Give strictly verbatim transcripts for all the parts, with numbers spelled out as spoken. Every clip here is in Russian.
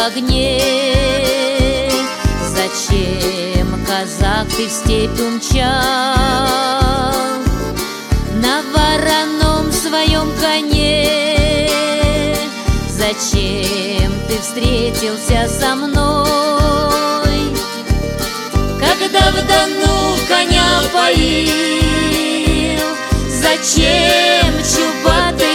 огне. Зачем, казак, ты в степь умчал на вороном своем коне? Зачем ты встретился со мной, когда в Дону коня поил? Зачем чубатой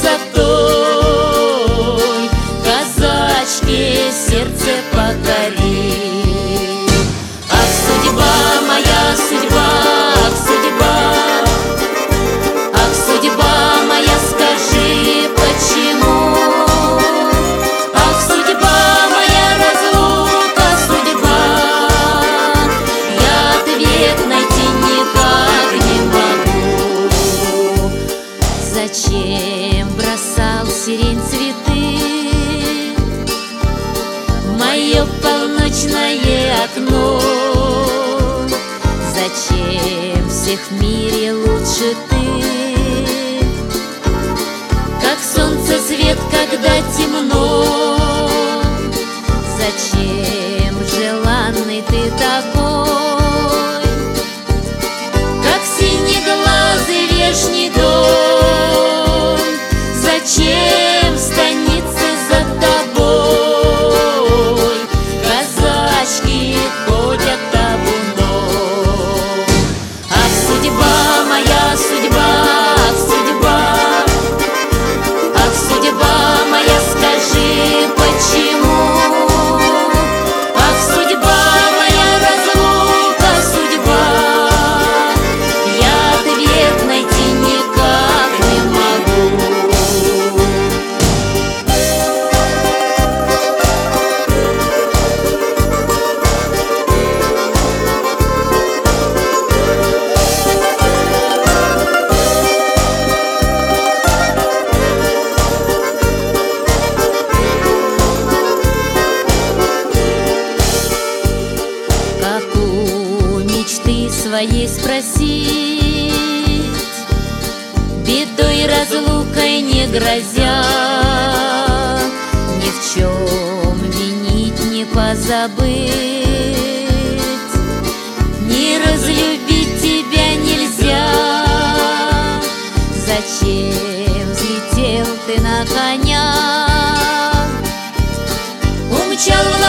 красотой казачке сердце покорил? Ах, судьба моя, судьба, ах, судьба, ах, судьба моя, скажи, почему? Ах, судьба моя, разлука, судьба, я ответ найти никак не могу. Зачем бросал сирень цветы в мое полночное окно? Зачем всех в мире лучше ты, как солнце свет, когда темно? Зачем желанный ты такой, как синеглазый вешний дом? Зачем в станице за тобой казачки ходят табуном? Ах, судьба моя, судьба, ах, судьба, ах, судьба моя, скажи, почему? Ах, судьба моя, разлука, судьба, я ответ найти никак не могу. Как у мечты своей спросить, бедой разлукой не грозя, ни в чем винить, не позабыть, не разлюбить тебя нельзя. Зачем взлетел ты на коня, умчал